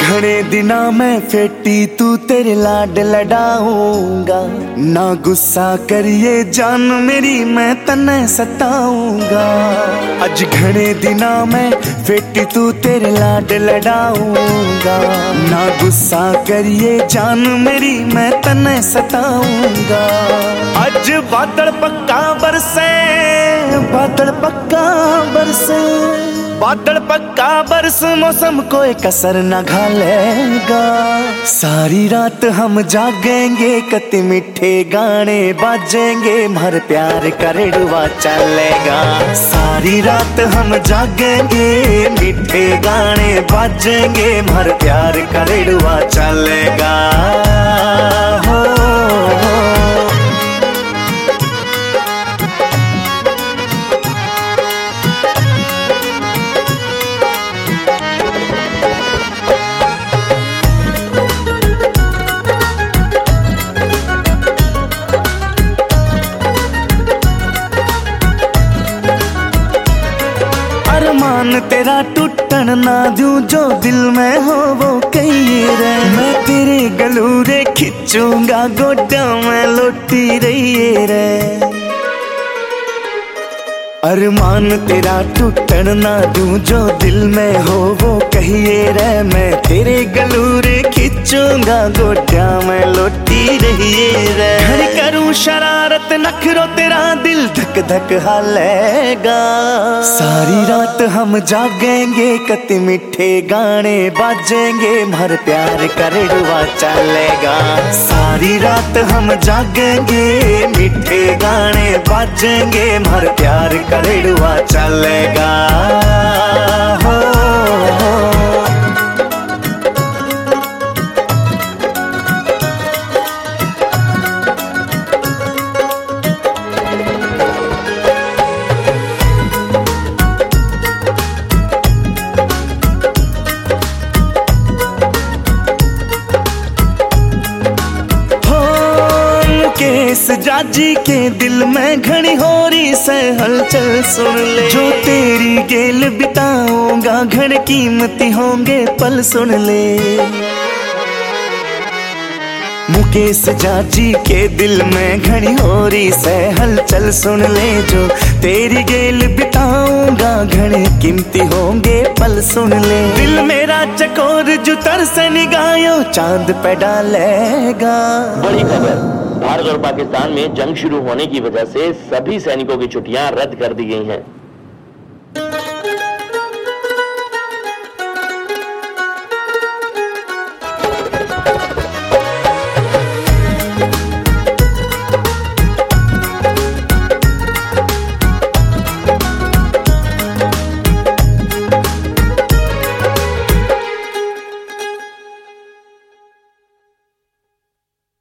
घने दिना मैं फेटी तू तेरे लाड लडाऊंगा। ना गुस्सा करिए जान मेरी मैं तन्ने सताऊंगा। अज घने दिना मैं फेटी तू तेरे लाड लडाऊंगा। ना गुस्सा करिए जान मेरी मैं तन्ने सताऊंगा। अज बादल पक्का बरसे, बादल पक्का बरसे, बादल पक्का बरस मौसम कोई कसर न घालेगा। सारी रात हम जागेंगे कति मीठे गाने बाजेंगे मर प्यार करेड़ुआ चलेगा। सारी रात हम जागेंगे मीठे गाने बाजेंगे मर प्यार करेड़ुआ चलेगा। हो अरमान तेरा टूटन ना दूं जो दिल में हो वो कहिए रे। मैं तेरे गलूरे खिंचूंगा गोड्या में लोटी रहिए रे। अरमान तेरा टूटन ना दूं जो दिल में हो वो कहिए रे। मैं तेरे गलूरे खिंचूंगा गोड्या में लोटी रहिए रे। घर करूं शरारत नखरो तेरा दिल धक धक हालेगा। सारी रात हम जागेंगे कति मीठे गाने बाजेंगे मर प्यार करेड़ुआ चलेगा। सारी रात हम जागेंगे मीठे गाने बाजेंगे मर प्यार करेड़ुआ चलेगा। हो केस जाजी के दिल में घनी हो रही से हलचल सुन ले। जो तेरी गेल बिताऊंगा घने कीमती होंगे पल सुन ले। मुकेश जाजी के दिल में घनी हो रही से हलचल सुन ले। जो तेरी गेल बिताऊंगा घने कीमती होंगे पल सुन ले। दिल मेरा चकोर जुतर से निगाहों चांद पे डालेगा। बड़ी खबर, भारत और पाकिस्तान में जंग शुरू होने की वजह से सभी सैनिकों की छुट्टियां रद्द कर दी गई हैं।